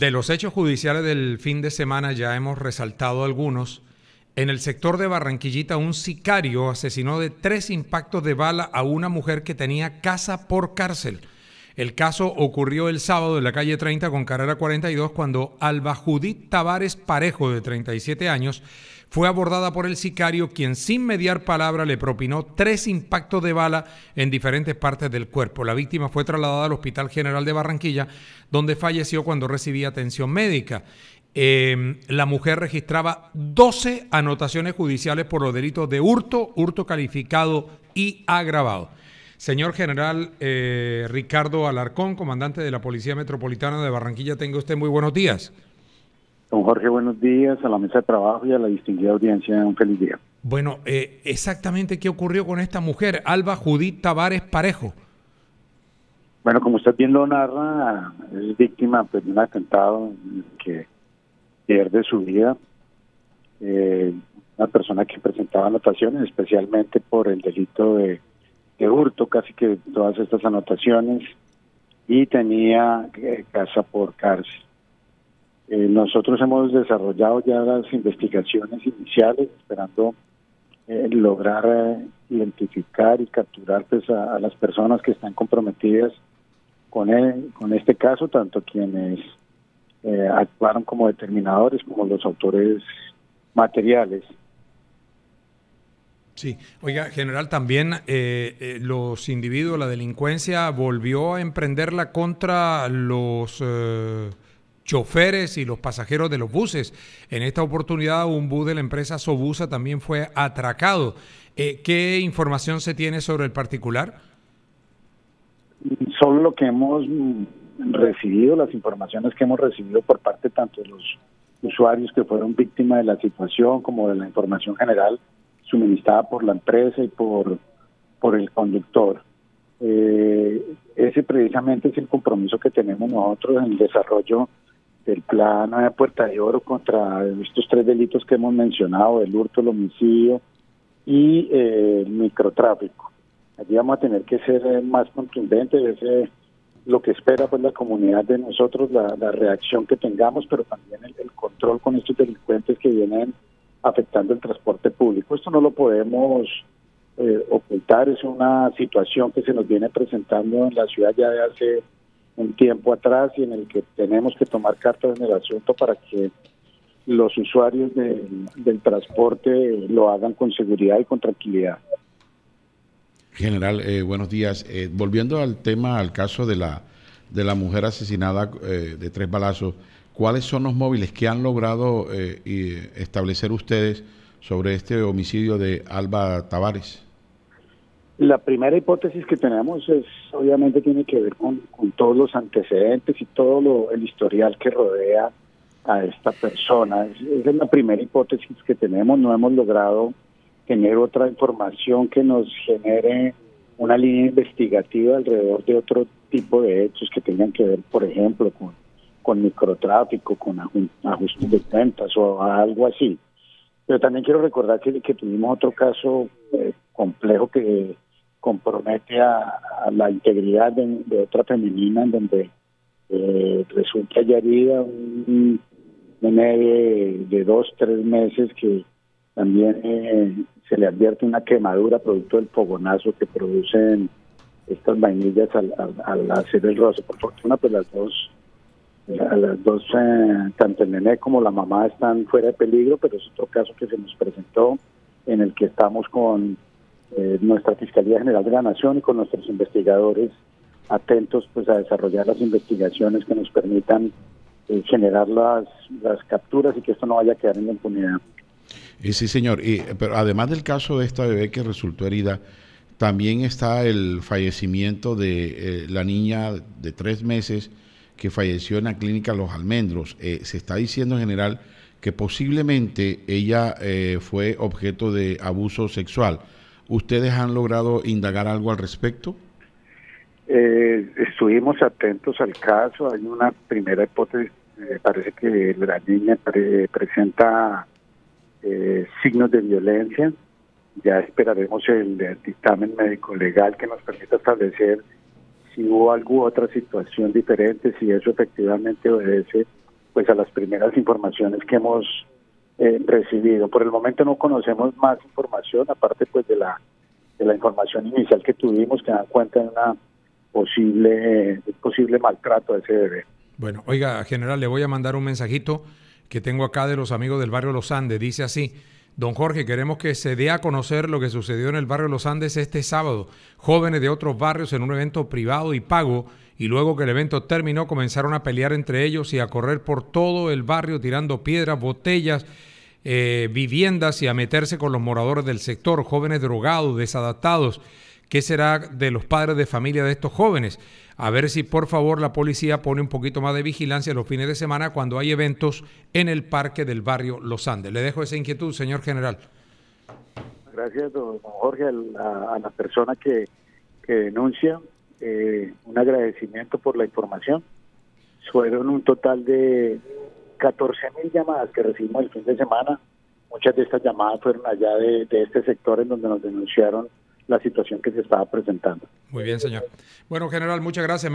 De los hechos judiciales del fin de semana ya hemos resaltado algunos. En el sector de Barranquillita, un sicario asesinó de 3 impactos de bala a una mujer que tenía casa por cárcel. El caso ocurrió el sábado en la calle 30 con carrera 42 cuando Alba Judith Tavares Parejo, de 37 años, fue abordada por el sicario, quien sin mediar palabra le propinó 3 impactos de bala en diferentes partes del cuerpo. La víctima fue trasladada al Hospital General de Barranquilla, donde falleció cuando recibía atención médica. La mujer registraba 12 anotaciones judiciales por los delitos de hurto, hurto calificado y agravado. Señor General Ricardo Alarcón, comandante de la Policía Metropolitana de Barranquilla, tenga usted muy buenos días. Don Jorge, buenos días, a la mesa de trabajo y a la distinguida audiencia, un feliz día. Bueno, exactamente qué ocurrió con esta mujer, Alba Judith Tavares Parejo. Bueno, como usted bien lo narra, es víctima de un atentado que pierde su vida. Una persona que presentaba anotaciones, especialmente por el delito de hurto, casi que todas estas anotaciones, y tenía casa por cárcel. Nosotros hemos desarrollado ya las investigaciones iniciales, esperando lograr identificar y capturar pues, a las personas que están comprometidas con este caso, tanto quienes actuaron como determinadores como los autores materiales. Sí, oiga, general, también los individuos, la delincuencia volvió a emprenderla contra los choferes y los pasajeros de los buses. En esta oportunidad un bus de la empresa Sobusa también fue atracado. ¿Qué información se tiene sobre el particular? Solo lo que hemos recibido, las informaciones que hemos recibido por parte tanto de los usuarios que fueron víctimas de la situación como de la información general suministrada por la empresa y por el conductor. Ese precisamente es el compromiso que tenemos nosotros en el desarrollo del plan de Puerta de Oro contra estos 3 delitos que hemos mencionado, el hurto, el homicidio y el microtráfico. Allí vamos a tener que ser más contundentes, lo que espera pues la comunidad de nosotros, la reacción que tengamos, pero también el control con estos delincuentes que vienen afectando el transporte público. Esto no lo podemos ocultar, es una situación que se nos viene presentando en la ciudad ya de hace un tiempo atrás y en el que tenemos que tomar cartas en el asunto para que los usuarios del transporte lo hagan con seguridad y con tranquilidad. General, buenos días. Volviendo al caso de la mujer asesinada de 3 balazos, ¿cuáles son los móviles que han logrado establecer ustedes sobre este homicidio de Alba Tavares? La primera hipótesis que tenemos obviamente tiene que ver con todos los antecedentes y todo el historial que rodea a esta persona. Esa es la primera hipótesis que tenemos. No hemos logrado tener otra información que nos genere una línea investigativa alrededor de otro tipo de hechos que tengan que ver, por ejemplo, con microtráfico, con ajustes de cuentas o algo así. Pero también quiero recordar que tuvimos otro caso complejo que compromete a la integridad de otra femenina, en donde resulta ya herida un nene de 2-3 meses que también se le advierte una quemadura producto del fogonazo que producen estas vainillas al hacer el roce. Por fortuna, pues las dos, tanto el nené como la mamá están fuera de peligro, pero es otro caso que se nos presentó en el que estamos con nuestra Fiscalía General de la Nación y con nuestros investigadores atentos pues a desarrollar las investigaciones que nos permitan generar las capturas y que esto no vaya a quedar en la impunidad. Sí, señor. Pero además del caso de esta bebé que resultó herida, también está el fallecimiento de la niña de 3 meses que falleció en la clínica Los Almendros. Se está diciendo en general que posiblemente ella fue objeto de abuso sexual. ¿Ustedes han logrado indagar algo al respecto? Estuvimos atentos al caso. Hay una primera hipótesis. Parece que la niña presenta signos de violencia. Ya esperaremos el dictamen médico legal que nos permita establecer si hubo alguna otra situación diferente, si eso efectivamente obedece pues a las primeras informaciones que hemos recibido. Por el momento no conocemos más información, aparte pues de la información inicial que tuvimos, que dan cuenta de una posible maltrato a ese bebé. Bueno, oiga, general, le voy a mandar un mensajito que tengo acá de los amigos del barrio Los Andes. Dice así: don Jorge, queremos que se dé a conocer lo que sucedió en el barrio Los Andes este sábado. Jóvenes de otros barrios en un evento privado y pago, y luego que el evento terminó comenzaron a pelear entre ellos y a correr por todo el barrio tirando piedras, botellas, viviendas y a meterse con los moradores del sector, jóvenes drogados, desadaptados. ¿Qué será de los padres de familia de estos jóvenes? A ver si por favor la policía pone un poquito más de vigilancia los fines de semana cuando hay eventos en el parque del barrio Los Andes. Le dejo esa inquietud, señor general. Gracias, don Jorge, a la persona que denuncia. Un agradecimiento por la información. Fueron un total de 14.000 llamadas que recibimos el fin de semana. Muchas de estas llamadas fueron allá de este sector en donde nos denunciaron la situación que se estaba presentando. Muy bien, señor. Bueno, general, muchas gracias.